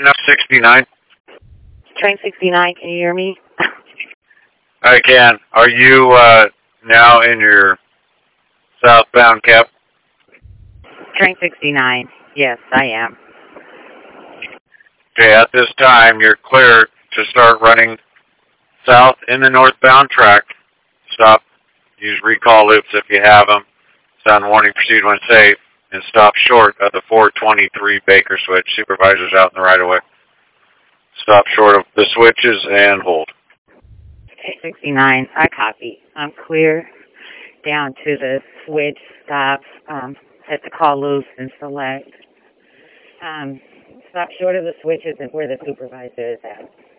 Enough 69. Train 69, can you hear me? I can. Are you now in your southbound cab? Train 69, yes, I am. Okay, at this time, you're clear to start running south in the northbound track. Stop. Use recall loops if you have them. Sound warning, proceed when safe. And stop short of the 423 Baker switch. Supervisors out in the right of way. Stop short of the switches and hold. Train 69, I copy. I'm clear down to the switch, stop, hit the call loops and select. Stop short of the switches and where the supervisor is at.